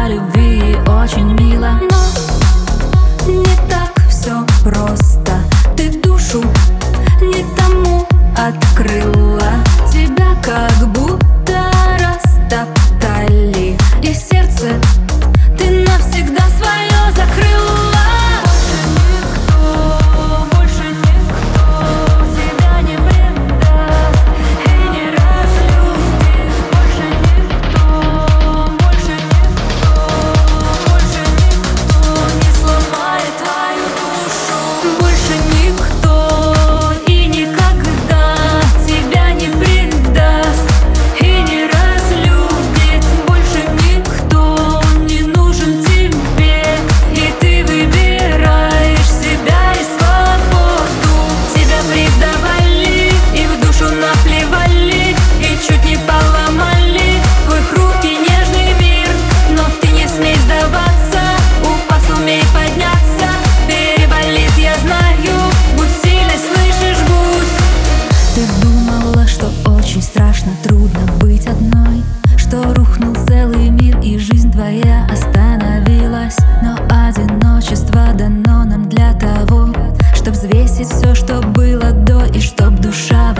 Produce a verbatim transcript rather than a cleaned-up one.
о любви очень мило, но не так все просто. Ты душу не тому открыла, тебя как будто растоптали, и сердце ты навсегда свое закрыла. Трудно быть одной, что рухнул целый мир и жизнь твоя остановилась. Но одиночество дано нам для того, чтоб взвесить все, что было до, и чтоб душа